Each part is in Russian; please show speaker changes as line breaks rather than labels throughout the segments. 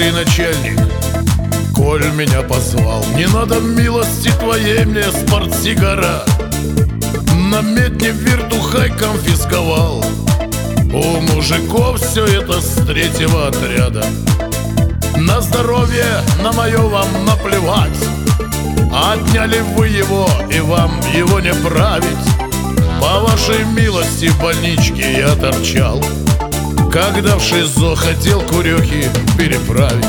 ты, начальник, коль меня позвал, не надо милости твоей мне, спортсигара. На медне вертухай конфисковал. У мужиков все это с третьего отряда. На здоровье на мое вам наплевать. Отняли вы его, и вам его не править. По вашей милости в больничке я торчал, когда в ШИЗО хотел курехи переправить.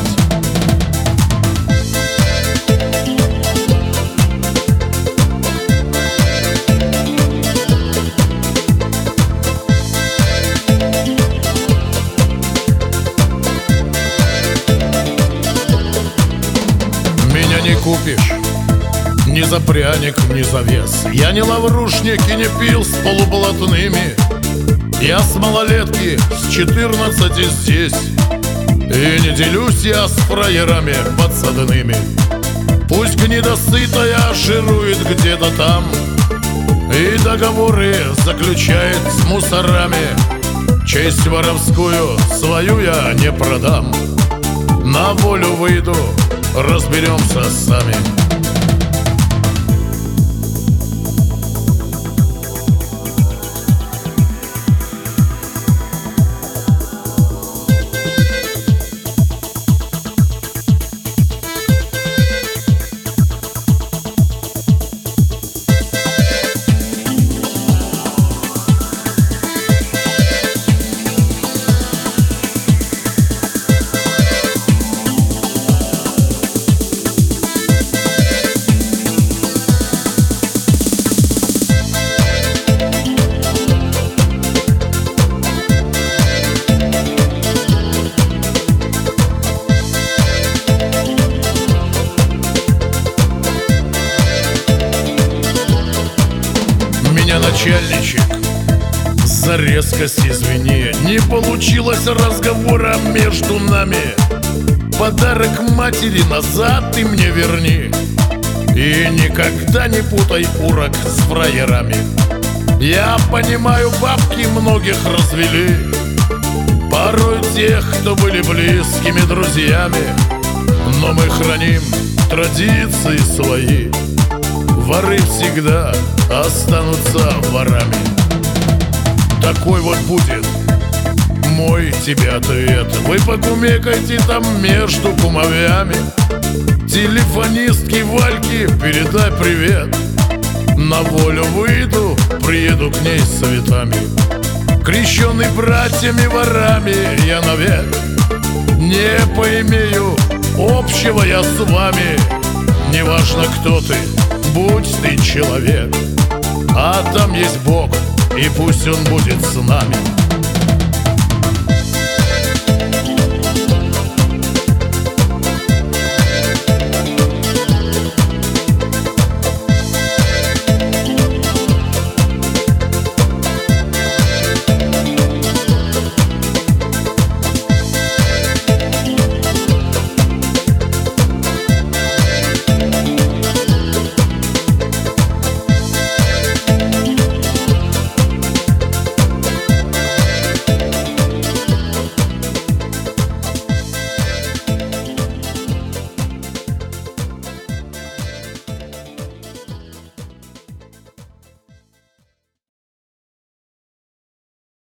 Меня не купишь ни за пряник, ни за вес. Я не лаврушник и не пил с полублатными. Я с малолетки, с 14 здесь. И не делюсь я с фраерами подсадными. Пусть гнидосытая жирует где-то там и договоры заключает с мусорами. Честь воровскую свою я не продам. На волю выйду, разберемся сами. Начальничек, за резкость извини, не получилось разговора между нами. Подарок матери назад ты мне верни. И никогда не путай урок с фраерами. Я понимаю, бабки многих развели, порой тех, кто были близкими друзьями. Но мы храним традиции свои. Воры всегда останутся ворами. Такой вот будет мой тебе ответ. Вы покумекайте там между кумовями. Телефонистке Вальке передай привет. На волю выйду, приеду к ней с цветами. Крещеный братьями ворами я навек. Не поимею общего я с вами. Неважно, кто ты, будь ты человек, а там есть Бог, и пусть Он будет с нами.